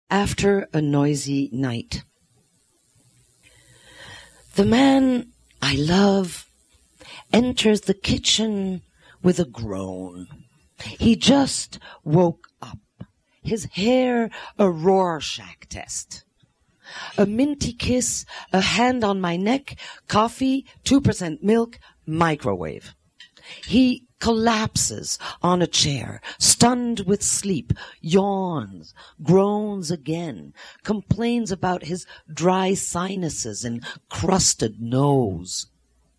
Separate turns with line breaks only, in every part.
After a noisy night. The man I love enters the kitchen with a groan. He just woke up. His hair a Rorschach test. A minty kiss, a hand on my neck, coffee, 2% milk, microwave. He collapses on a chair, stunned with sleep, yawns, groans again, complains about his dry sinuses and crusted nose.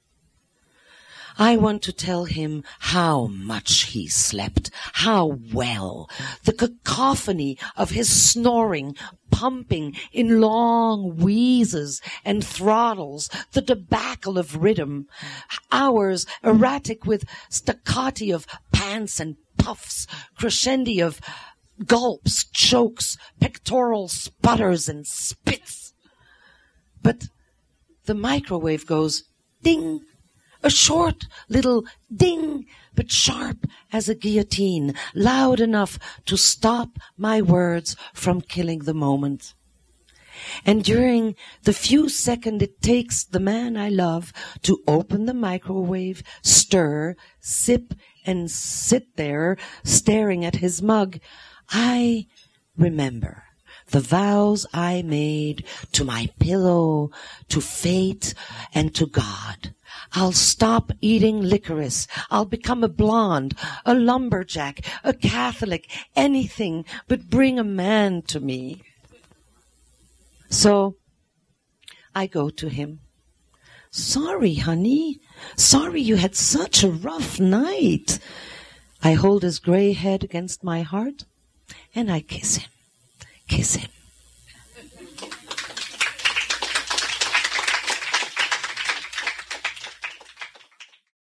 I want to tell him how much he slept, how well, the cacophony of his snoring, pumping in long wheezes and throttles, the debacle of rhythm, hours erratic with staccati of pants and puffs, crescendi of gulps, chokes, pectoral sputters and spits. But the microwave goes ding, a short little ding, but sharp as a guillotine, loud enough to stop my words from killing the moment. And during the few seconds it takes the man I love to open the microwave, stir, sip, and sit there staring at his mug, I remember the vows I made to my pillow, to fate, and to God. I'll stop eating licorice. I'll become a blonde, a lumberjack, a Catholic, anything but bring a man to me. So I go to him. Sorry, honey. Sorry you had such a rough night. I hold his gray head against my heart and I kiss him. Kiss him.